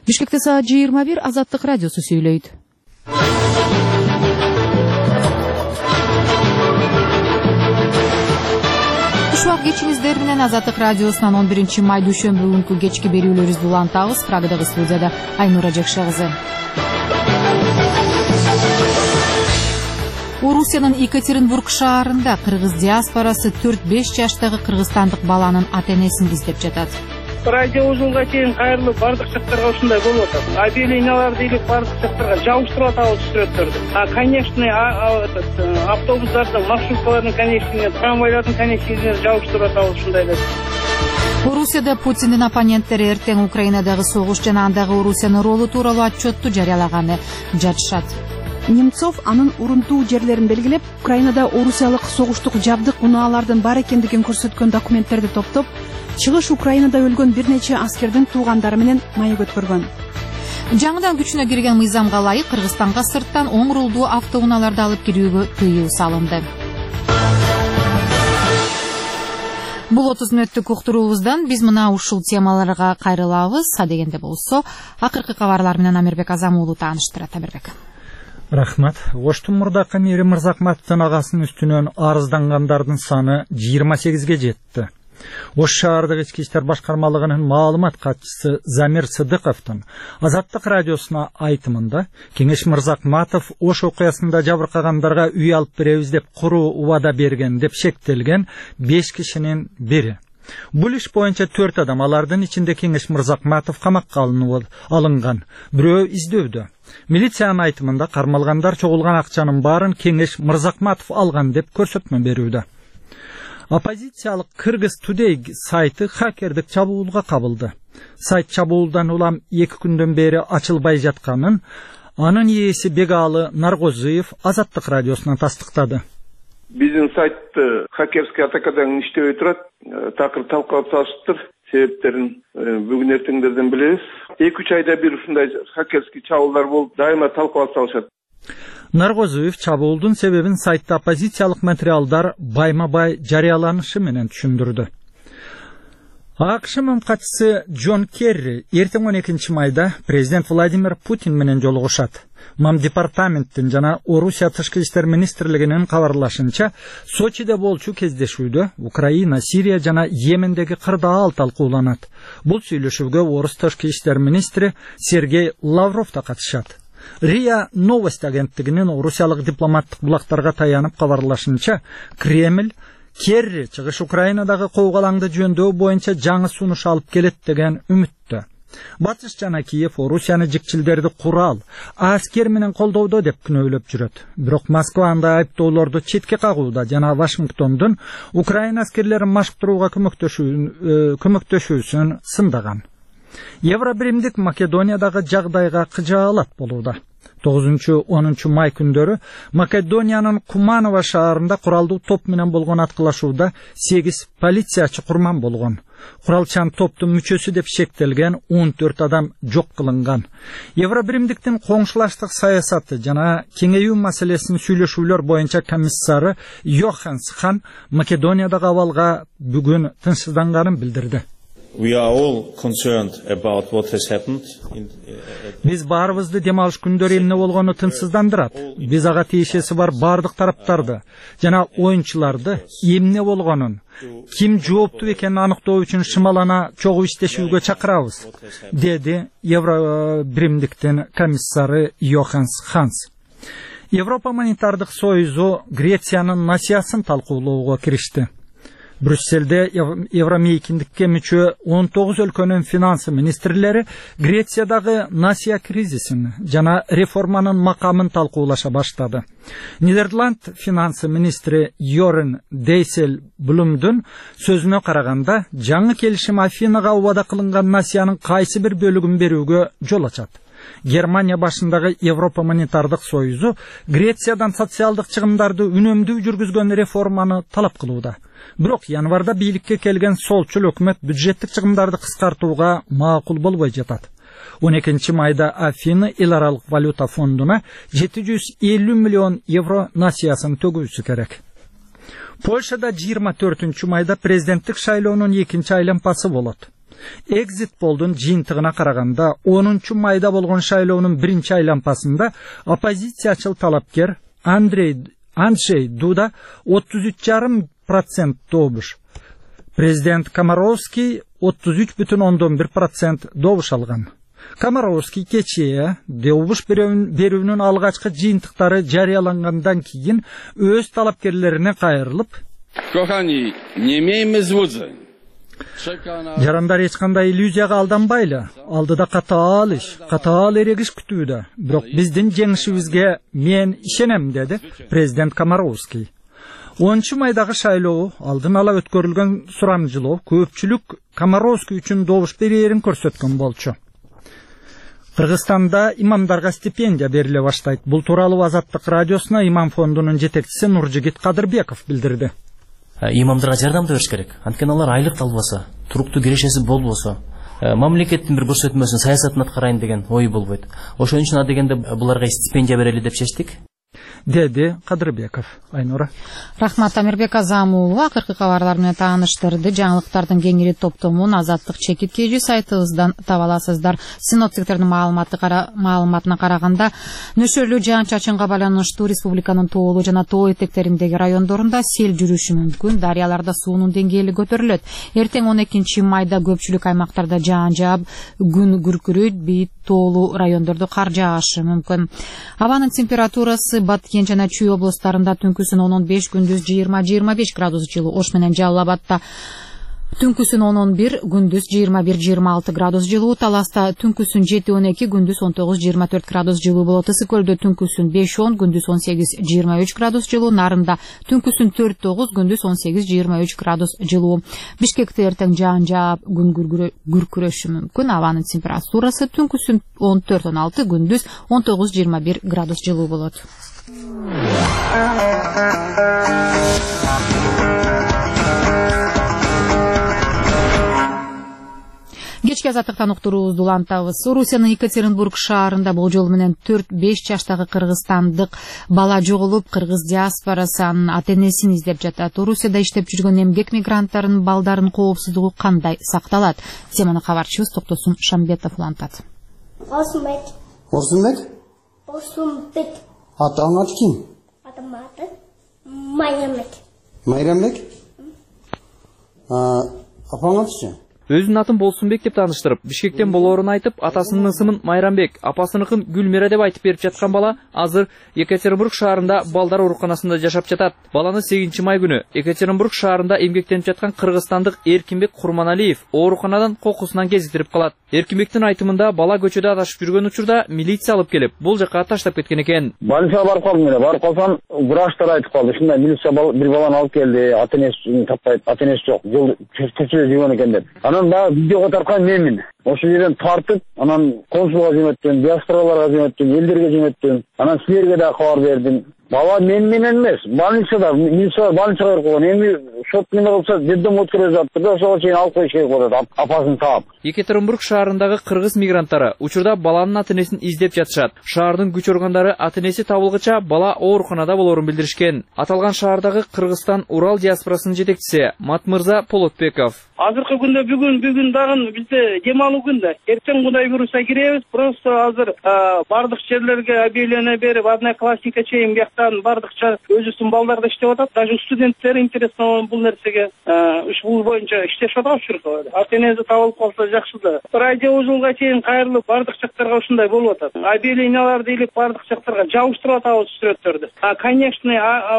Бишкекте саат 21 Азаттык радиосу сүйлөйт. Ушуак кечиңиздер менен Азаттык радиосунан 11 май дүйшөмбү күнкү кечки берүүлөрүбүздү улантабыз. Прагадагы студияда Айнура Жакшы кызы. Орусиянын Екатеринбург шаарында кыргыз диаспорасы 4-5 жаштагы кыргызстандык баланын ата-энесин издеп жатат. Радио ужунга чейин кайрылып бардык жактарга ушундай болуп атат. Объявленияларды илип бардык жактарга жабыштырып атабыз сүрөттөрдү. Конечно, автобустардын, маршруткалардын, конечно, трамвайлардын, конечно, жабыштырып атабыз ушундай эле. Орусияда Путиндин оппоненттери эртең Украинадагы согуш жана андагы Орусиянын ролу тууралуу отчетту жарыялаганы жатышат. Немцов анын урунтуу жерлерин белгилеп, Украинада орусиялык согуштук жабдык унаалардын бар экендигин көрсөткөн документтерди топтоп, чыгыш Украинада өлгөн бир нече аскердин туугандары менен маек өткөргөн. Жаңыдан күчүнө кирген мыйзамга ылайык Кыргызстанга сырттан оң рулдуу автоунааларды алып кирүүгө тыюу салынды. Бул 30 мүнөттүк уктуруубуздан биз мына ушул темаларга кайрылабыз. Адегенде болсо, акыркы кабарлар менен Амирбек Азам уулу тааныштырат. Амирбек. Рахмат. Оштун мурдакы Мери Мырзахматовдун агасынын үстүнөн арыздангандардын саны 28ге жетти. Ош шаардык ички иштер башкармалыгынын маалымат катчысы Замир Сыдыковдун Азаттык радиосуна айтымында Кеңеш Мырзахматов Ош окуясында жабыркагандарга үй алып беребиз деп куруу убада берген деп шектелген 5 кишинин бири. Бул иш боюнча 4 адам, алардын ичинде Кеңеш Мырзахматов камакка алынган. Бирөө издөдө. Милициянын айтымында кармалгандар чогулган акчанын баарын Кеңеш Мырзахматов алган деп көрсөтмө берүүдө. Оппозициялык Кыргыз Today сайты хакердик чабуулга кабылды. Сайт чабуулдан улам 2 күндөн бери ачылбай жатканын анын ээси Бегалы Наргозуев Азаттык радиосуна тастыктады. Биздин сайтты хакерский атакадан иштебей турат, такыр талкалап салышыптыр. Себептерин бүгүн эртеңдерден билебиз. 2-3 айда бир ушундай хакерский чабуулдар болуп, дайыма талкалап салышат. Наргозуев чабуулдун себебин сайтта оппозициялык материалдар байма-бай жарыяланышы менен түшүндүрдү. АКШ катчысы Джон Керри эртең 12 майда президент Владимир Путин менен жолугушат. Мам департаменттин жана Орусия тышкы иштер министрлигинин кабарлашынча, Сочиде болчу кездешүүдө Украина, Сирия жана Йемендеги кырдаал талкууланат. Бул сүйлөшүүгө Орус тышкы иштер министри Сергей Лавров да катышат. РИА Новость агенттигинин орусиялык дипломаттык булактарга таянып кабарлашынча, Кремль Керри чыгыш Украинадагы коогалаңды жөндөө боюнча жаңы сунуш алып келет деген үмүттө. Батыш жана Киев Орусияны жикчилдерди курал, аскер менен колдоодо деп күнөөлөп жүрөт. Бирок Москва андай айыптоолорду четке кагууда жана Вашингтондун Украина аскерлерин машыктырууга көмөктөшүүсүн сындаган. Евробиримдик Македониядагы жагдайга кыжаалат болууда. 9-10 май күндөрү Македониянын Куманова шаарында куралдуу топ менен болгон аткылашууда 8 полициячы курман болгон. Куралчан топтун мүчөсү деп шектелген 14 адам жок кылынган. Евробиримдиктин коңшулаштык саясаты жана кеңейүү маселесин сүйлөшүүлөр боюнча комиссары Йоханс Хан Македониядагы абалга бүгүн тынчсызданганын билдирди. We are all concerned about what has happened. Биз баарыбызды демалыш күндөрү эмне болгону тынчсыздандырат. Биз ага тиешеси бар бардык тараптарды жана оюнчуларды эмне болгонун, ким жооптуу экенин аныктоо үчүн шымалана чогуу иштешүүгө чакырабыз, деди Евробиримдиктин комиссары Йоханс Ханс. Европа монетардык союзу Грециянын насыясын талкуулоого киришти. Брюсселде Евромейкиндикке мүчө 19 өлкөнүн финансы министрлери Грециядагы насыя кризисин жана реформанын макамын талкуулаша баштады. Нидерланд финансы министри Йорен Дейселблумдун сөзүнө караганда, жаңы келишим Афинага убада кылынган насыянын кайсы бир бөлүгүн берүүгө жол ачат. Германия башындагы Европа монетардык союзу Грециядан социалдык чыгымдарды үнөмдүү жүргүзгөн реформаны талап кылууда. Бирок январда бийликке келген солчул өкмөт бюджеттик чыгымдарды кыскартууга макул болбой жатат. 12 майда Афина эл аралык валюта фондуна 750 миллион евро насыясын төгүүсү керек. Польшада 24 майда президенттик шайлоонун экинчи айлампасы болот. Exit Poll'dun жыйынтыгына караганда 10 майда болгон шайлоонун биринчи айлампасында оппозициячыл талапкер Анджей Дуда 33,5% добуш. Президент Комаровский 33,1% добуш алган. Комаровский кечээ добуш берүүнүн алгачкы жыйынтыктары жарыялангандан кийин өз талапкерлерине кайрылып, Kochani, nie miejmy złudzeń. Жарандар эч кандай иллюзияга алданбайлы. Алдыда катаал эрегиш күтүүдө. Бирок биздин жеңишибизге мен ишенем, деди президент Комаровский. 10 майдагы шайлоо алдын ала өткөрүлгөн сурамжылоо көпчүлүк Комаровский үчүн добуш берээрин көрсөткөн болчу. Кыргызстанда имамдарга стипендия бериле баштайт. Бул тууралуу Азаттык радиосуна имам фондунун жетекчиси Нуржигит Кадырбеков билдирди. Имамдарга жардам бериш керек. Анткени алар айлык албаса, туруктуу кирешеси болбосо, мамлекеттин бир көрсөтмөсүн саясатын аткарайын деген ой болбойт. Ошон үчүн адегенде буларга стипендия берели деп чечтик, деди Кадырбеков. Айнура. Рахмат. Амирбек Азам уулу акыркы кабарлар менен тааныштырды. Жаңылыктардын кеңири топтомун Азаттык чекиткежи сайтыбыздан таба аласыздар. Синоптиктердин маалыматына караганда, нөшөрлүү жаан-чачынга байланыштуу республиканын тоолуу жана тоо этектериндеги райондорунда сел жүрүшү мүмкүн. Дарыяларда суунун деңгээли көтөрүлөт. Эртең 12 майда көпчүлүк аймактарда жаан жаап, күн күркүрөйт, бийик тоолуу райондордо кар жаашы мүмкүн. Абанын температурасы Баткен жана Чүй областарында түнкүсүн 15, күндүз 20-25 градус жылуу. Ош менен Жалал Абадта түнкүсүн 11, күндүз 21-26 градус жылуу. Таласта түнкүсүн 7-12, күндүз 19-24 градус жылуу болот. Ысык көлдө түнкүсүн 5-10, күндүз 18-23 градус жылуу. Нарында түнкүсүн 4-9, күндүз 18-23 градус жылуу. Бишкекте эртең жаан жаап, күн күркүрөшү мүмкүн. Абанын температурасы түнкүсүн 14-16, күндүз 19-21 градус жылуу болот. Кечки азаттыктан уктуруубузду улантабыз. Орусиянын Екатеринбург шаарында болжол менен 4-5 жаштагы кыргызстандык бала жоголуп, кыргыз диаспорасы анын ата-энесин издеп жатат. Орусияда иштеп жүргөн эмгек мигранттардын балдарын коопсуздугу кандай сакталат? Теманы кабарчыбыз Токтосун Шамбетов улантат. Орсунбек? Атаң аты ким? Атам аты Майрамбек. Майрамбек? Апаң атысы? Өзүнүн атын Болсунбек деп тааныштырып, Бишкектен болоорун айтып, атасынын ысымын Майрамбек, апасыныкын Гүлмира деп айтып берип жаткан бала азыр Екатеринбург шаарында балдар ооруканасында жашап жатат. Баланы 8 май күнү Екатеринбург шаарында эмгектенип жаткан кыргызстандык Эркинбек Курманалиев ооруканадан кокусунан кезиктирип калат. Эркинбектин айтымында бала көчөдө адашып жүргөн учурда милиция алып келип, бул жакка таштап кеткен экен. Больницага барып калдым эле. Барып калсам, врачтар айтып калды. Ушундай милиция бир баланы алып келди, ата-энесин таппайт, ата-энеси жок. Жол көчөдө жүргөн экен деп. Анан да видеого тарткан менмин. Ошол жерден тартып, анан консулга жөнөттүм, диаспораларга жөнөттүм, элдерге жөнөттүм. Анан силерге да кабар бердим. Бала мен менен эмес, больницада, милиция больницага берип койгон. Эми сот неме кылса, жерден өткөрүп жатты да, ошого чейин алып коюш керек болот, апасын таап. Екатеринбург шаарындагы кыргыз мигранттары учурда баланын ата-энесин издеп жатышат. Шаардын күч органдары ата-энеси табылгыча бала ооруканада болоорун билдиришкен. Аталган шаардагы Кыргызстан Урал диаспорасынын жетекчиси Матмырза Полотбеков. Азыркы күндө бүгүн дагы бизде дем алуу күндө. Эртең Кудай буйруса киребиз. Просто азыр бардык жерлерге объявление берип, одноклассника чейин бияктан бардыкча өзүсүн балдарда иштеп атат. Даже студенттер интересно бул нерсеге ушул боюнча иштешип атат ушурда. Ата-энеси табылып калса жакшы да. Радио ужулга чейин кайрылып бардык жактарга ушундай болуп атат. Объявленияларды илип бардык жактарга жабыштырып атабыз сүрөттөрдү. Конечно,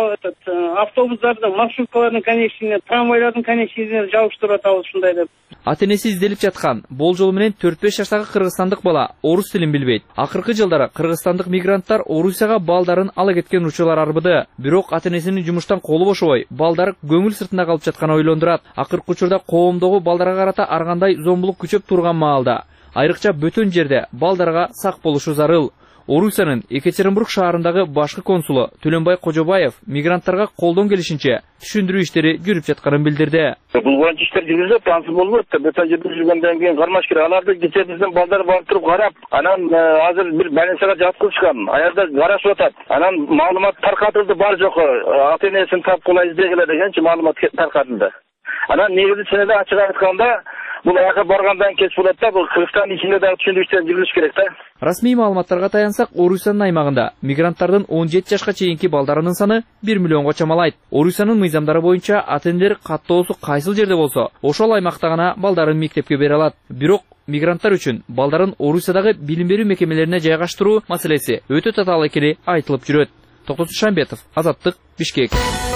автобустардын, маршруткалардын, конечно, трамвайлардын, конечно, жабыштырып атабыз ушундай деп. Ата-энеси изделип жаткан болжол менен 4-5 жаштагы кыргызстандык бала орус тилин билбейт. Акыркы жылдары кыргызстандык мигранттар Орусияга балдарын ала кеткен учурлар арбыды. Бирок ата-энесинин жумуштан колу бошобой, балдар көңүл сыртында калып жатканы ойлондурат. Акыркы учурда коомдогу балдарга карата ар кандай зомбулук күчөп турган маалда, айрыкча бөтөн жерде балдарга сак болушу зарыл. Орусиянын Екатеринбург шаарындагы башкы консулу Төлөнбай Кожобаев мигранттарга колдон келишинче түшүндүрүү иштери жүрүп жатканын билдирди. Бул боюнча иштер жүргүзүлөт, таансыз болбойт да. Бөтөн жерде жүргөндөн кийин кармаш керек. Аларды кечээ биздин балдар барып туруп карап, анан азыр бир больницага жаткызышкан. Аярда карашып атат. Анан маалымат таркатылды, бар жокко ата-энесин тапкыла издегиле дегенчи маалымат таркатылды. Анан негизи чынында ачык айтканда Бул аяка баргандан кеч болот да, бул Кыргызстандын ичинде дагы түшүндүрүштөр жүрүш керек да. Расмий маалыматтарга таянсак, Орусиянын аймагында мигранттардын 17 жашка чейинки балдарынын саны 1 миллионго чамалайт. Орусиянын мыйзамдары боюнча ата-энелер каттоосу кайсыл жерде болсо, ошол аймакта гана балдарын мектепке бере алат. Бирок мигранттар үчүн балдарын Орусиядагы билим берүү мекемелерине жайгаштыруу маселеси өтө татаал экени айтылып жүрөт. Токтосуз Шамбетов, Азаттык, Бишкек.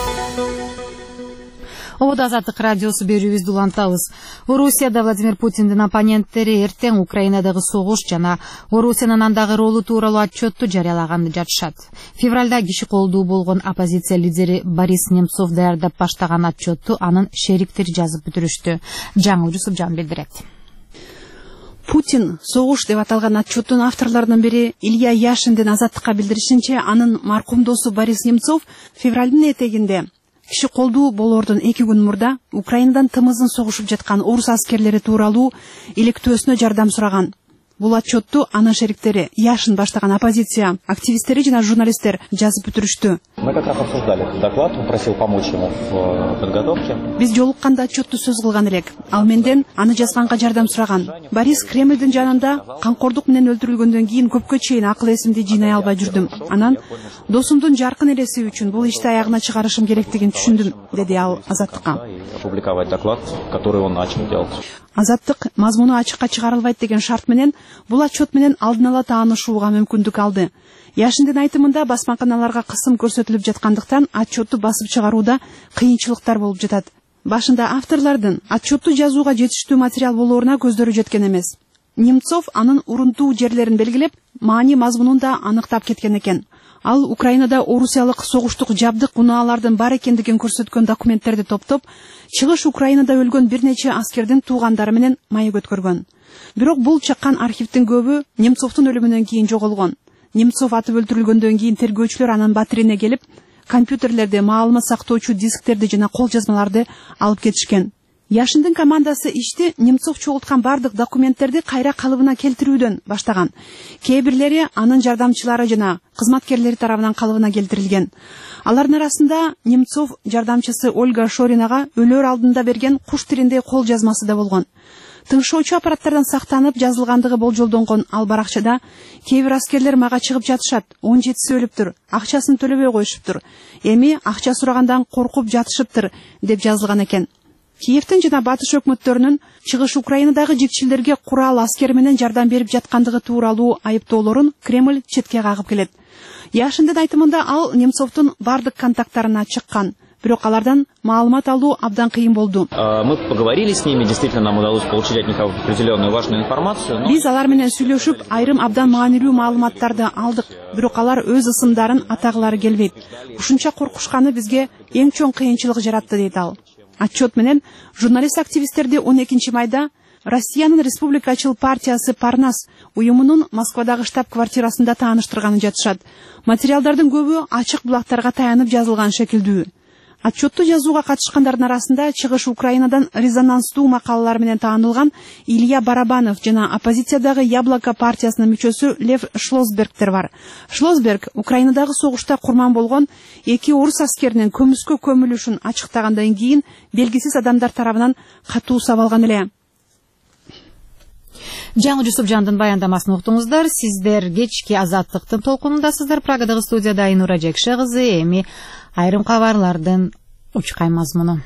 Обода Азаттык радиосу берүүбүздү улантабыз. Орусияда Владимир Путиндин оппоненттери эртең Украинадагы согуш жана Орусиянын андагы ролу тууралуу отчетту жарыялаганды жатышат. Февралда киши колдуу болгон оппозиция лидери Борис Немцов даярдап баштаган отчетту анын шериктери жазып бүтүрүштү. Жаңыл Жусупжан билдирет. Путин согуш деп аталган отчеттун авторлорунун бири Илья Яшиндин Азаттыкка билдиришинче, анын маркум досу Борис Немцов февралдын этегинде киши колдуу болоордон 2 күн мурда Украинадан тымызын согушуп жаткан орус аскерлери тууралуу иликтөөсүнө жардам сураган. Бул отчетту анын шериктери Яшин баштаган оппозиция активисттери жана журналисттер жазып бүтүрүштү. Мы как раз обсуждали этот доклад, он просил помочь ему в подготовке. Биз жолукканда отчетту сөз кылган элек. Ал менден аны жазганга жардам сураган. Борис Кремлдин жанында камкордук менен өлтүрүлгөндөн кийин көпкө чейин акыл эсимди жыйнай албай жүрдүм. Анан досумдун жаркын элеси үчүн бул ишти аягына чыгарышым керектигин түшүндүм, деди ал Азаттыкка. Опубликовать доклад, который он начал делать. Азаттык мазмуну ачыкка чыгарылбайт деген шарт менен бул отчет менен алдын ала таанышууга мүмкүндүк алды. Яшиндин айтымында басмаканаларга кысым көрсөтүлүп жаткандыктан отчетту басып чыгарууда кыйынчылыктар болуп жатат. Башында авторлордун отчетту жазууга жетиштүү материал болооруна көздөрү жеткен эмес. Немцов анын урунтуу жерлерин белгилеп, маани мазмунун да аныктап кеткен экен. Ал Украинада орусиялык согуштук жабдык унаалардын бар экендигин көрсөткөн документтерди топтоп, чыгыш Украинада өлгөн бир нече аскердин туугандары менен маек өткөргөн. Бирок бул чаккан архивдин көбү Немцовдун өлүмүнөн кийин жоголгон. Немцов атып өлтүрүлгөндөн кийин тергөөчүлөр анын батирине келип, компьютерлерди, маалымат сактоочу дискттерди жана кол жазмаларды алып кетишкен. Яшиндин командасы ишти Немцов чогулткан бардык документтерди кайра калыбына келтирүүдөн баштаган. Кээ бирлери анын жардамчылары жана кызматкерлери тарабынан калыбына келтирилген. Алардын арасында Немцов жардамчысы Ольга Шоринага өлөр алдында берген куш тилинде кол жазмасы да болгон. Тыңшоочу аппараттардан сактанып жазылгандыгы болжолдонгон ал баракчада кээ бир аскерлер мага чыгып жатышат, 17си өлүптүр, акчасын төлөбөй коюшуптур, эми акча сурагандан коркуп жатышыптыр деп жазылган экен. Киевтин жана батыш өкмөттөрүнүн чыгыш Украинадагы жикчилерге курал аскер менен жардам берип жаткандыгы тууралуу айыптоолорун Кремль четке кагып келет. Яшиндин айтымында ал Немцовдун бардык контакттарына чыккан, бирок алардан маалымат алуу абдан кыйын болду. Мы поговорили с ними, действительно нам удалось получить от них определенную важную информацию. Биз алар менен сүйлөшүп, айрым абдан маанилүү маалыматтарды алдык, бирок алар өз ысымдарын атагылары келбейт. Ушунча коркушканы бизге эң чоң кыйынчылык жаратты, дейт ал. Отчет менен журналист-активисттерди 12 майда Россиянын Республикачыл партиясы Парнас уюмунун Москвадагы штаб-квартирасында тааныштырганы жатышат. Материалдардын көбү ачык булактарга таянып жазылган шекилдүү. Отчетту жазууга катышкандардын арасында чыгыш Украинадан резонанстуу макалалар менен таанылган Илья Барабанов жана оппозициядагы Яблоко партиясынын мүчөсү Лев Шлосбергтер бар. Шлосберг Украинадагы согушта курман болгон 2 орус аскеринин көмүскө көмүлүшүн ачыктагандан кийин белгисиз адамдар тарабынан катуу сабалган эле. Жаңыл Жусупжандын баяндамасын уктуңуздар. Сиздер кечки Азаттыктын толкунундасыздар. Прагадагы студияда Айнура Жекше кызы, эми айрым кабарлардын учкай мазмуну.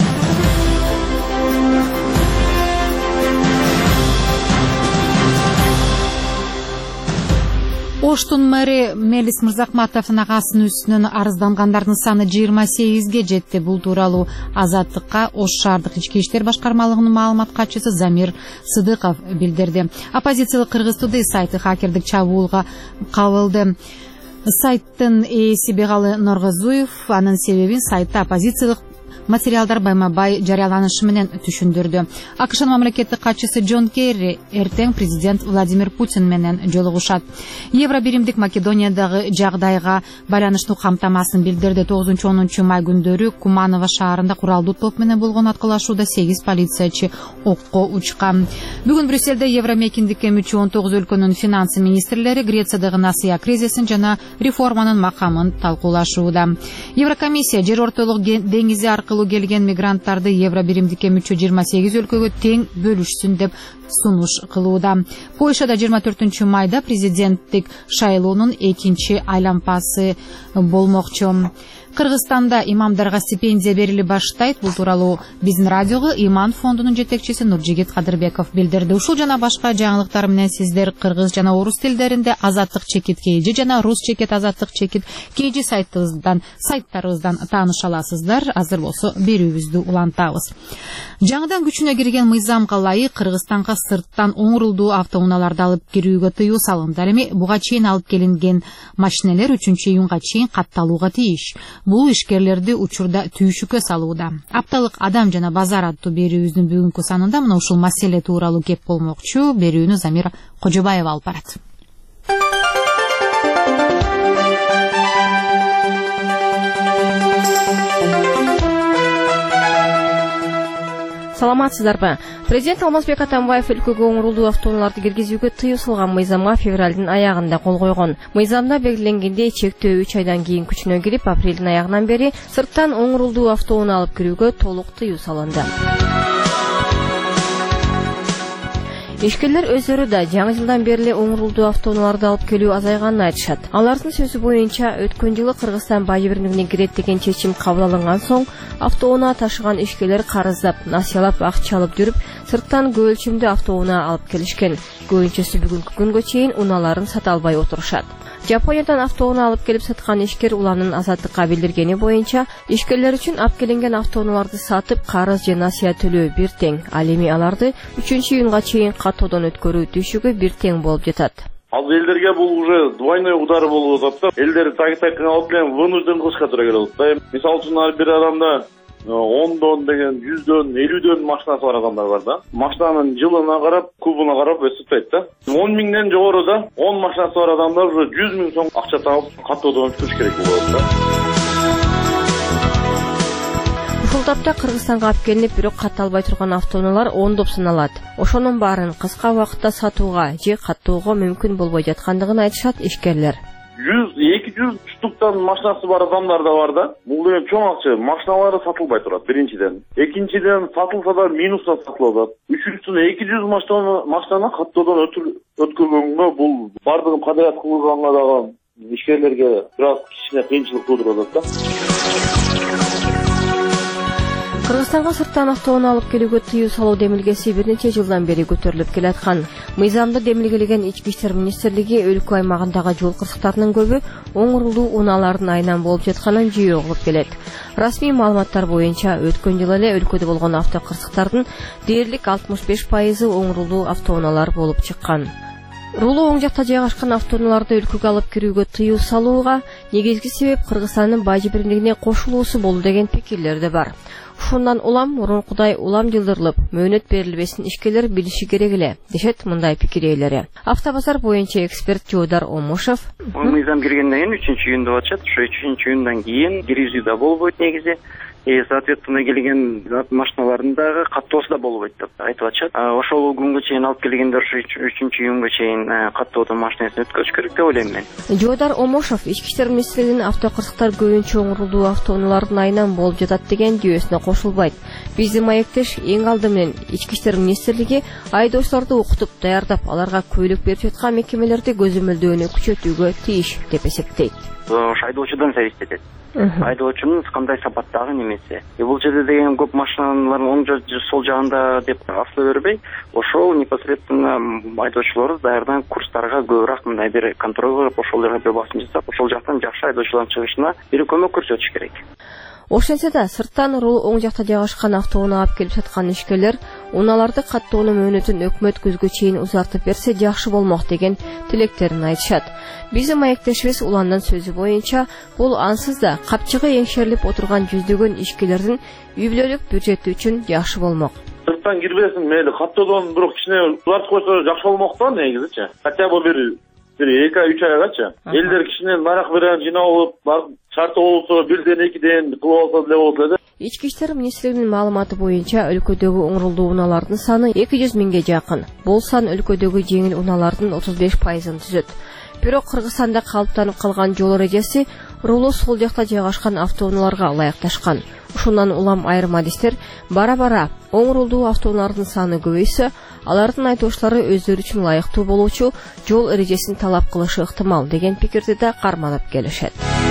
Оштун мэри Мелис Мырзакматовдун агасынын үстүнөн арыздангандардын саны 28ге жетти. Бул тууралуу Азаттыкка Ош шаардык ички иштер башкармалыгынын маалымат катчысы Замир Сыдыков билдирди. Оппозициялык Кыргыз Туday сайты хакердик чабуулга кабылды. Сайттын ээси Бегалы Норгозуев анын себебин сайтта оппозициялык материалдар байма-бай жарыяланышы менен түшүндүрдү. АКШнын мамлекеттик катчысы Джон Керри эртең президент Владимир Путин менен жолугушат. Евро биримдик Македониядагы жагдайга байланыштуу камтамасын билдирди. 9-10 май күндөрү Куманово шаарында куралдуу топ менен болгон аткылашууда 8 полициячы окко учкан. Бүгүн Брюсселде Евро мекиндикке мүчө 19 өлкөнүн финансы министрлери Грециядагы насыя кризисин жана реформанын макамын талкуулашууда. Еврокомиссия жер ортолук деңизи аркылуу аркылуу келген мигранттарды евро биримдикке мүчө 28 өлкөгө тең бөлүшсүн деп сунуш кылууда. Польшада 24 майда президенттик шайлоонун экинчи айланпасы болмокчу. Кыргызстанда имамдарга стипендия берили баштайт. Бул тууралуу биздин радиого Иман фондунун жетекчиси Нуржигит Кадырбеков билдирди. Ушул жана башка жаңылыктар менен сиздер кыргыз жана орус тилдеринде Азаттык чекит KG жана Рус чекит Азаттык чекит KG сайттарыбыздан тааныша аласыздар. Азыр болсо берүүбүздү улантабыз. Жаңыдан күчүнө кирген мыйзамга ылайык Кыргызстанга сырттан оңурулдуу автоунааларды алып кирүүгө тыюу салынды. Ал эми буга чейин алып келинген машинелер 3-июнга чейин катталууга тийиш. Бул ишкерлерди учурда түйшүккө салууда. Апталык адам жана базар аттуу берүүбүздүн бүгүнкү санында мына ушул маселе тууралуу кеп болмокчу. Берүүнү Замира Кожобаева алып барат. Саламатсыздарбы? Президент Алмазбек Атамбаев өлкөгө оңурулдуу автоунааларды киргизүүгө тыюу салган мыйзамга февралдын аягында кол койгон. Мыйзамда белгиленгендей чектөө 3 айдан кийин күчүнө кирип, апрелдин аягынан бери сырттан оңурулдуу автоунаа алып кирүүгө толук тыюу салынды. Ишкерлер өздөрү да жаңы жылдан бери оңурулдуу автоунааларды алып келүү азайганын айтышат. Алардын сөзү боюнча өткөн жылы Кыргызстан бажы биримдигине кирет деген чечим кабыл алынган соң автоунаа ташыган ишкерлер карыздап, насыялап акча алып жүрүп, сырттан көп өлчөмдүү автоунаа алып келишкен. Көбүнчөсү бүгүнкү күнгө чейин унааларын сата албай отурушат. Жапониядан автоунаа алып келип саткан ишкер уланын Азаттыкка билдиргени боюнча, ишкерлер үчүн алып келинген автоунааларды сатып, карыз же насыя төлөө бир тең. Ал эми аларды 3-июнга чейин каттоодон өткөрүү түйшүгү бир тең болуп жатат. Ал элдерге бул уже двойной удар болуп атат да. Элдер так алып менен вынужден кылышка туура келип атат да. Мисалы үчүн бир адамда 10дон деген 100дөн 50дөн машинасы бар адамдар бар да. Машинанын жылына карап, кубуна карап өсүптөйт да. 10 миңден жогору да 10 машинасы бар адамдар уже 100 миң сом акча табып каттоодон өткөрүш керек болот да. Ушул тапта Кыргызстанга алып келинип, бирок катталбай турган автоунаалар ондоп саналат. Ошонун баарын кыска убакытта сатууга же каттоого мүмкүн болбой жаткандыгын айтышат ишкерлер. 100-200 штуктан машинасы бар адамдар да бар да. Бул деген чоң акча. Машиналары сатылбай турат биринчиден. Экинчиден сатылса да минуста сатылып атат. Үчүнчүсүнө 200 машинаны каттоодон өткөргөнгө бул бардыгын кадырат кылганга дагы ишкерлерге бирок кичине кыйынчылык туудуруп атат да. Кыргызстанга сырттан автоунаа алып келүүгө тыюу салуу демилгеси бир нече жылдан бери көтөрүлүп келаткан. Мыйзамды демилгелеген Ички иштер министрлиги өлкө аймагындагы жол кырсыктарынын көбү оңурулдуу унаалардын айынан болуп жатканын жиі угуп келет. Расмий маалыматтар боюнча өткөн жылы эле өлкөдө болгон авто кырсыктардын дээрлик 65% оңурулдуу автоунаалар болуп чыккан. Рулуу оң жакта жайгашкан автоунааларды өлкөгө алып кирүүгө тыюу салууга негизги себеп Кыргызстандын бажы биримдигине кошулуусу болду деген пикирлер да бар. Ушундан улам мурункудай улам жылдырылып, мөөнөт берилбесин ишкерлер билиши керек эле, дешет мындай пикир ээлери. Автобазар боюнча эксперт Жоодар Омошов. Мыйзам киргенден кийин 3-июнда болчу. Ошо 3-июндан кийин киргизүү да болбойт негизи. Соответственно келген машиналардын дагы каттоосу да болбойт деп айтып атышат. Ошол күнгө чейин алып келгендер 3-июнга чейин каттоодон машинасын өткөрүш керек деп ойлойм мен. Жоодар Омошов Ички иштер министрлигинин автокырсыктар көбүнчө оңурулдуу автоунаалардын айынан болуп жатат деген жүйөсүнө кошулбайт. Биздин маектеш эң алды менен Ички иштер министрлиги айдоочуларды окутуп, даярдап, аларга көйлөк берип жаткан мекемелерди көзөмөлдөөнү күчөтүүгө тийиш деп эсептейт. Айдоочудан зависит этет. Айдоочунун кандай сапаттагы немеси. Бул жерде деген көп машиналардын оң жагы сол жагында деп асла бербей, ошол непосредственно айдоочулор даярдан курстарга көбүрөөк мындай бир контроль кылып, ошолорго басым жасап, ошол жактан жакшы айдоочулардын чыгышына бир көмөк көрсөтүш керек. Ошентсе да сырттан рул оң жакта жайгашкан автоунаа алып келип саткан ишкерлер унааларды каттоонун мөөнөтүн өкмөт күзгө чейин узартып берсе жакшы болмок деген тилектерин айтышат. Биздин маектешибиз Уландын сөзү боюнча, бул ансыз да капчыгы эңшерилип отурган жүздөгөн ишкерлердин үй бүлөлүк бюджети үчүн жакшы болмок. Сырттан кирбесин, мейли каттоодон бирок кичине узартып койсо жакшы болмок да негизичи. Хотя бы бир 2-3 айгачы. Элдер кичине нарак берен жиналып, шарты болсо 1-2 кылып алса деле болот эле. Ички иштер министрлигинин маалыматы боюнча өлкөдөгү оңурулдуу унаалардын саны 200 миңге жакын. Бул сан өлкөдөгү жеңил унаалардын 35%-ын түзөт. Бирок Кыргызстанда калыптанып калган жол эрежеси рулу сол жакта жайгашкан автоунааларга ылайыкташкан. Ушундан улам айрым адистер бара-бара оң рулдуу автоунаалардын саны көбөйсө, алардын айтуучулары өздөрү үчүн ылайыктуу болуучу жол эрежесин талап кылышы ыктымал деген пикирди да карманып келишет.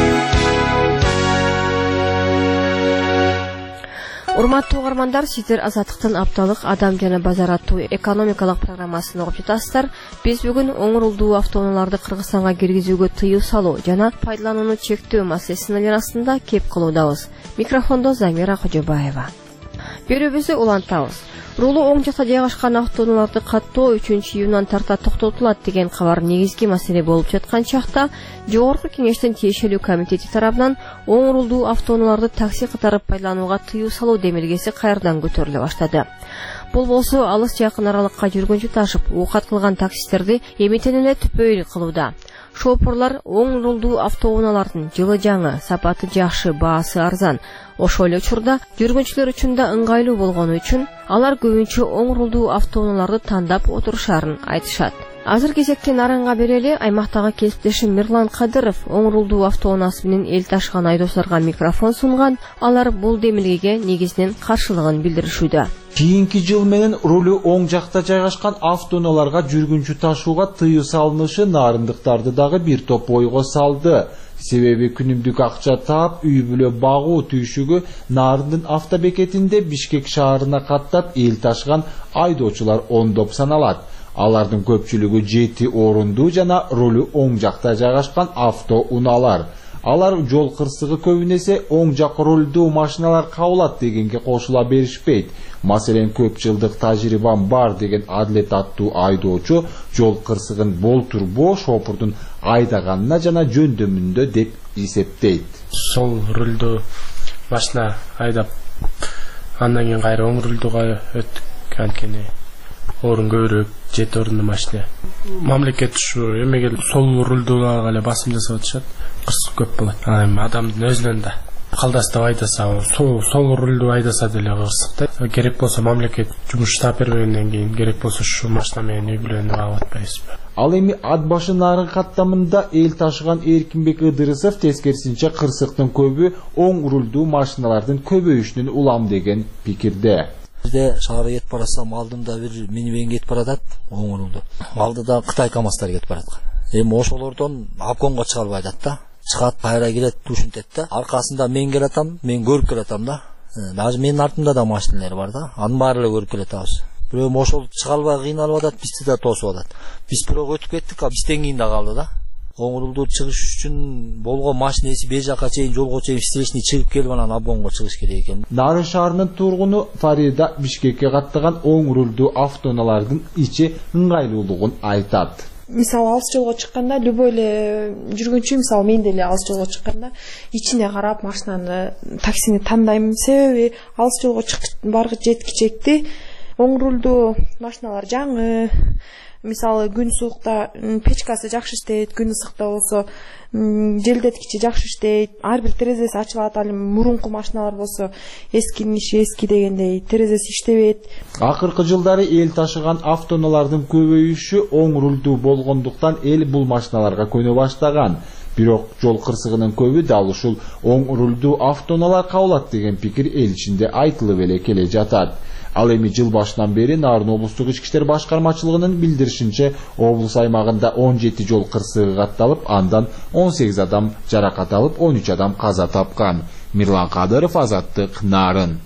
Урматтуу угармандар, сиздер Азаттыктын апталык адам жана базар аттуу экономикалык программасын угуп жатасыздар. Биз бүгүн оң рулдуу автоунааларды Кыргызстанга киргизүүгө тыюу салуу жана пайдаланууну чектөө маселесинин арасында кеп кылуудабыз. Микрофондо Замира Кожобаева. Берүүбүздү улантабыз. Рулу оң жакта жайгашкан автоунааларды каттоо 3-июндан тарта токтотулат деген кабар негизги маселе болуп жаткан чакта, Жогорку Кеңештин тиешелүү комитети тарабынан оң рулдуу автоунааларды такси катары пайдаланууга тыюу салуу демилгеси кайрадан көтөрүлө баштады. Бул болсо алыс жакын аралыкка жүргүнчү ташып, оокат кылган таксистерди эметен эле түпөйүл кылууда. Шопурлар оң рулдуу автоунаалардын жылы жаңы, сапаты жакшы, баасы арзан, ошол эле учурда жүргүнчүлөр үчүн да ыңгайлуу болгону үчүн алар көбүнчө оң рулдуу автоунааларды тандап отурушарын айтышат. Азыр кезекте Наранга берели аймактагы кесиптешим Мирлан Кадыров оң рулдуу автоунаасы менен эл ташыган айдоочуларга микрофон сунган. Алар бул демилгеге негизинен каршылыгын билдиришүүдө. Кийинки жыл менен рулу оң жакта жайгашкан автоунааларга жүргүнчү ташууга тыюу салынышы нарындыктарды дагы бир топ ойго салды. Себеби күнүмдүк акча таап, үй бүлө багуу түйшүгү Нарындын автобекетинде Бишкек шаарына каттап эл ташыган айдоочулар ондоп саналат. Алардын көпчүлүгү 7 орундуу жана рулу оң жакта жайгашкан автоунаалар. Алар жол кырсыгы көбүнесе оң жак рулдуу машиналар кабылат дегенге кошула беришпейт. Маселен, көп жылдык тажрыйбам бар деген Адлет аттуу айдоочу жол кырсыгын болтурбоо шопурдун айдаганына жана жөндөмүндө деп эсептейт. Сол рулдуу машина айдап, андан кийин кайра оң рулдууга өттүк, анткени орун көбүрөөк, 7 орундуу машина. Мамлекет ушу эмеге сол рулдууга эле басым жасап атышат. Кырсык көп болот. Адамдын өзүнөн да калдастап айдаса, сол рулду айдаса деле кырсыкта. Керек болсо мамлекет жумуш таап бербегенден кийин керек болсо ушу машина менен үй бүлөнү кагып атпайбызбы? Ал эми ат башы нарын каттамында эл ташыган Эркинбек Ыдырысов тескерисинче кырсыктын көбү оң рулдуу машиналардын көбөйүшүнүн улам деген пикирде. Бизде шаарга кетип барасам, алдымда бир минивен кетип баратат, оң рулду. Алдыда Кытай КамАЗдар кетип бараткан. Эми ошолордон обгонго чыга албайт да. Чыгат, кайра кирет, тушунтет да. Аркасында мен келатам, мен көрүп келатам да. Даже менин артымда да машиналар бар да. Анын баары эле көрүп келатабыз. Бирөө ошол чыга албай кыйналып атат, бизди да тосуп атат. Биз бирок өтүп кеттик, а бизден кийин да калды да. Оң рулдуу чыгыш үчүн болгон машинеси бер жака чейин жолго чейин встречный чыгып келип анан обгонго чыгыш керек экен. Нарын шаарынын тургуну Фарида Бишкекке каттаган оң рулдуу автоунаалардын ичи ыңгайлуулугун айтат. Мисалы алыс жолго чыкканда, любой эле жүргүнчү, мисалы мен деле алыс жолго чыкканда, ичине карап машинаны, таксини тандайм. Себеби алыс жолго баргы жеткичекти оң рулдуу машиналар жаңы. Мисалы күн суукта печкасы жакшы иштейт, күн ысыкта болсо желдеткичи жакшы иштейт. Ар бир терезеси ачылат. Ал мурунку машиналар болсо эскинин иши эски дегендей терезеси иштебейт. Акыркы жылдары эл ташыган автоунаалардын көбөйүшү оң рулдуу болгондуктан эл бул машиналарга көнө баштаган. Бирок жол кырсыгынын көбү дал ушул оң рулдуу автоунаалар кабылат деген пикир эл ичинде айтылып эле келе жатат. Ал эми жыл башынан бери Нарын облустук ички иштер башкармачылыгынын билдиришинче, облус аймагында 17 жол кырсыгы катталып, андан 18 адам жаракат алып, 13 адам каза тапкан. Мирлан Кадыров, Азаттык, Нарын.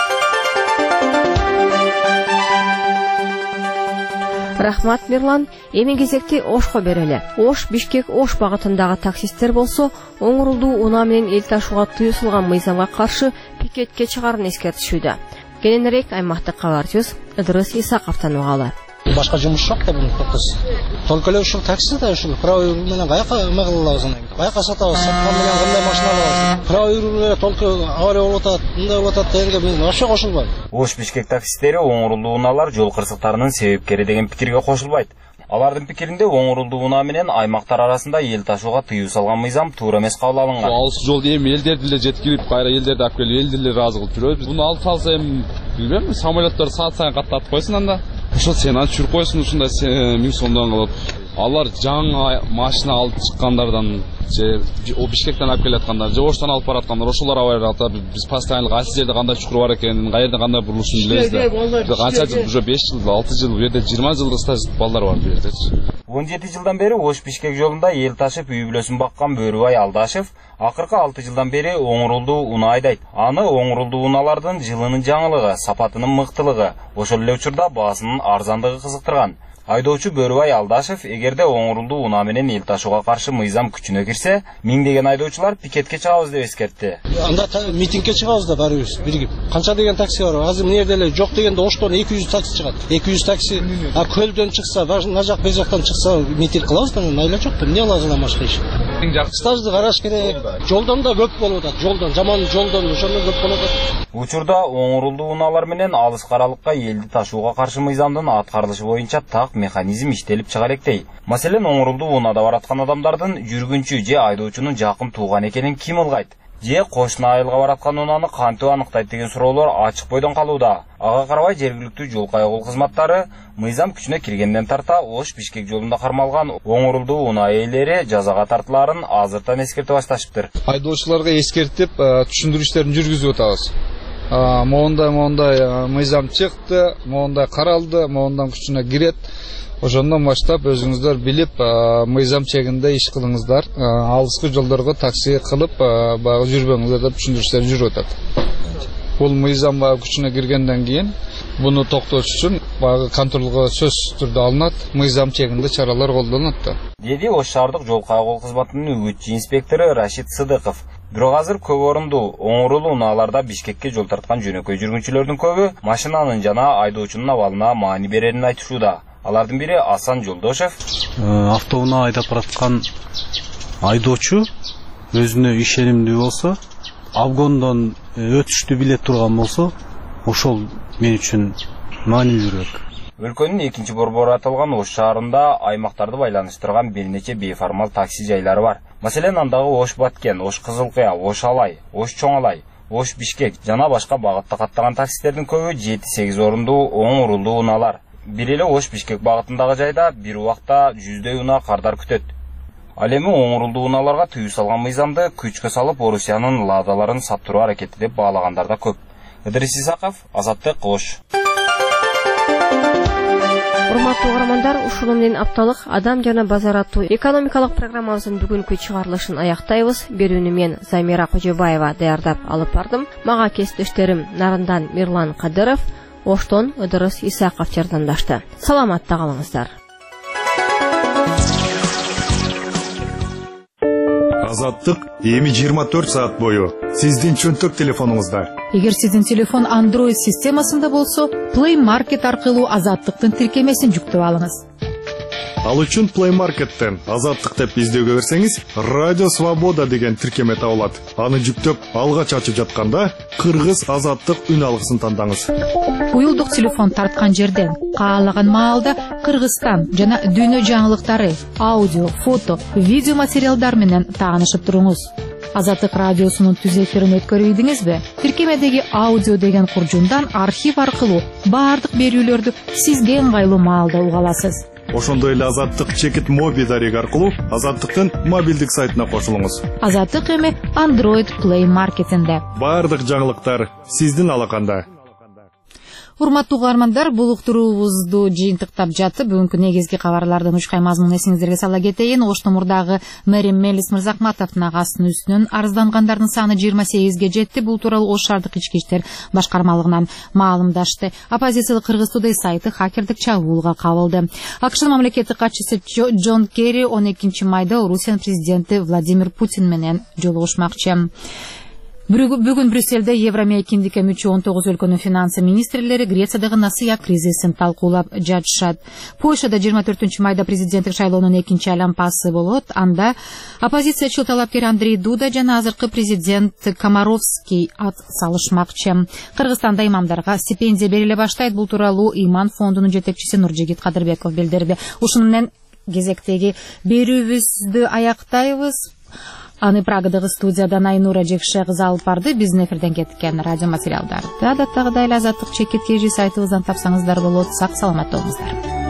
Рахмат, Мирлан. Эми кезекте Ошко берели. Ош Бишкек-Ош багытындагы таксисттер болсо, оң рулдуу унаа менен эл ташууга тыюу салган мыйзамга каршы пикетке чыгаарын эскертишүүдө. Кененирээк аймактык кабарчыбыз Ыдырыс Исаковдон угалы. Башка жумуш жок да бул токус. Только эле ушул такси да ушул правый руль менен каяка мыгылабыз анан. Каяка сатабыз, саткан менен кандай машина алабыз. Правый руль только авария болуп атат, мындай болуп атат дегенге мен вообще кошулбайм. Ош Бишкек таксисттери оң рулдуу унаалар жол кырсыктарынын себепкери деген пикирге кошулбайт. Алардын пикиринде оң рулдуу унаа менен аймактар арасында эл ташууга тыюу салган мыйзам туура эмес кабыл алынган. Алыс жол эми элдерди эле жеткирип, кайра элдерди алып келип, элди эле ыраазы кылып жүрөбүз. Буну алып салса эми билбейм, самолеттор саат сайын каттатып койсун анда. Ошо сен аны түшүрүп койсун, ушундай 1000 сомдон кылып. Алар жаңа машина алып чыккандардан же Бишкектен алып келаткандар, же Оштан алып бараткандар, ошолор абайрата биз постоянно кайсы жерде кандай чукур бар экенин, каерде кандай бурулушун билебиз да. Канча жыл, уже 5 жыл, 6 жыл, бу жерде 20 жылдык стаж балдар бар бу жердечи. 17 жылдан бери Ош Бишкек жолунда эл ташып үй бүлөсүн баккан Бөрүбай Алдашев акыркы 6 жылдан бери оңурулдуу унаа айдайт. Аны оңурулдуу унаалардын жылынын жаңылыгы, сапатынын мыктылыгы, ошол эле учурда баасынын арзандыгы кызыктырган. Айдоочу Бөрүбай Алдашев эгерде оңурулдуу унаа менен эл ташууга каршы мыйзам күчүнө кирсе, миңдеген айдоочулар пикетке чыгабыз деп эскертти. Анда митингге чыгабыз да баарыбыз биригип. Канча деген такси бар? Азыр мына жерде эле жок дегенде Оштон 200 такси чыгат. 200 такси, Көлдөн чыкса, на жак бер жактан чыкса митинг кылабыз да, майла жок. Эмне кылабыз башка иш? Стажды караш керек. Жолдон да көп болуп атат. Жолдон, жаман жолдон ошондо көп болуп атат. Учурда оңурулдуу унаалар менен алыс каралыкка элди ташууга каршы мыйзамдын аткарылышы боюнча так механизм иштелип чыга электей. Маселен, оңурулдуу унаада бараткан адамдардын жүргүнчү же айдоочунун жакын тууган экенин ким ылгайт? Же кошуна айылга бараткан унааны кантип аныктайт деген суроолор ачык бойдон калууда. Ага карабай жергиликтүү жол кайгыл кызматтары мыйзам күчүнө киргенден тарта Ош Бишкек жолунда кармалган оңурулдуу унаа ээлери жазага тартылаарын азыртан эскерте башташыптыр. Айдоочуларга эскертип, түшүндүрүштөрүн жүргүзүп атабыз. Моундай мыйзам чыкты, моундай каралды, моундан күчүнө кирет. Ошондон баштап өзүңүздөр билип, мыйзам чегинде иш кылыңыздар. Алыскы жолдорго такси кылып, баягы жүрбөңүздөр деп түшүндүрүштөр жүрүп атат. Бул мыйзам күчүнө киргенден кийин буну токтош үчүн баягы контролго сөзсүз түрдө алынат, мыйзам чегинде чаралар колдонулат да. Деди Ош шаардык жол кайгыл кызматынын үгүтчү инспектору Рашид Сыдыков. Бирок азыр көп орундуу оңурулуу унааларда Бишкекке жол тарткан жөнөкөй жүргүнчүлөрдүн көбү машинанын жана айдоочунун абалына маани берерин айтышууда. Алардын бири Асан Жолдошев. Автоунаа айдап бараткан айдоочу өзүнө ишенимдүү болсо, обгондон өтүштү биле турган болсо, ошол мен үчүн маанилүүрөөк. Өлкөнүн экинчи борбору аталган Ош шаарында аймактарды байланыштырган бир нече бейформал такси жайлары бар. Маселен, андагы Ош Баткен, Ош Кызылкыя, Ош Алай, Ош Чоңалай, Ош Бишкек жана башка багытта каттаган таксилердин көбү 7-8 орундуу оңурулдуу унаалар. Бир эле Ош Бишкек багытындагы жайда бир убакта 100дөй унаа кардар күтөт. Ал эми оңурулдуу унааларга тыюу салган мыйзамды күчкө салып Орусиянын ладаларын саптыруу аракети деп баалагандар да көп. Ыдырис Исаков, Азаттык, Ош. Урматтуу угармандар, ушуну менен апталык адам жана базар аттуу экономикалык программабыздын бүгүнкү чыгарылышын аяктайбыз. Берүүнү мен Замира Кожобаева даярдап алып бардым. Мага кесиптештерим Нарындан Мирлан Кадыров, Оштон Ыдырыс Исаков жардамдашты. Саламатта калыңыздар. Азаттык эми 24 саат бою сиздин чөнтөк телефонуңузда. Эгер сиздин телефон Android системасында болсо, Play Market аркылуу Азаттыктын тиркемесин жүктөп алыңыз. Ал үчүн Play Market'тен Азаттык деп издөөгө берсеңиз, Радио Свобода деген тиркеме табылат. Аны жүктөп алгач ачып жатканда Кыргыз Азаттык үн алгысын тандаңыз. Уюлдук телефон тарткан жерден каалаган маалда Кыргызстан жана дүйнө жаңылыктары, аудио, фото, видео материалдар менен таанышып туруңуз. Азаттык радиосунун түз эфирин өткөрүйдүңүзбү? Тиркемедеги аудио деген куржундан архив аркылуу баардык берүүлөрдү сизге ыңгайлуу маалда уга аласыз. Ошондой эле Азаттык чекит моби дареги аркылуу Азаттыктын мобилдик сайтына кошулуңуз. Азаттык эми Android Play Market'инде. Баардык жаңылыктар сиздин алаканда. Урматтуу угармандар, бул уктуруубузду жыйынтыктап жатып, бүгүнкү негизги кабарлардын учкай мазмунун эсиңиздерге сала кетейин. Оштун мурдагы мэри Мелис Мырзакматовдун агасынын үстүнөн арыздангандардын саны 28ге жетти. Бул тууралуу Ош шаардык ички иштер башкармалыгынан маалымдашты. Оппозициялык Кыргыз Today сайты хакердик чабуулга кабылды. АКШнын мамлекеттик катчысы Джон Керри 12 майда Орусиянын президенти Владимир Путин менен жолугушмакчы. Бүгүн Брюсселде Евромейкиндикке мүчө 19 өлкөнүн финансы министрлери Грециядагы насыя кризисин талкуулап жатышат. Польшада 24 майда президенттик шайлоонун экинчи айлампасы болот. Анда оппозициячыл талапкер Андрей Дуда жана азыркы президент Комаровский ат салышмакчы. Кыргызстанда имамдарга стипендия бериле баштайт. Бул тууралуу Иман фондунун жетекчиси Нуржигит Кадырбеков билдирди. Ушуну менен кезектеги берүүбүздү аяктайбыз. Аны Прагадагы студиядан Айнура Жекше кызы алып барды. Биздин эфирден кеткен радио материалдарды адаттагыдай эле Азаттык чекит KG сайтыбыздан тапсаңыздар болот. Сак саламатта болуңуздар.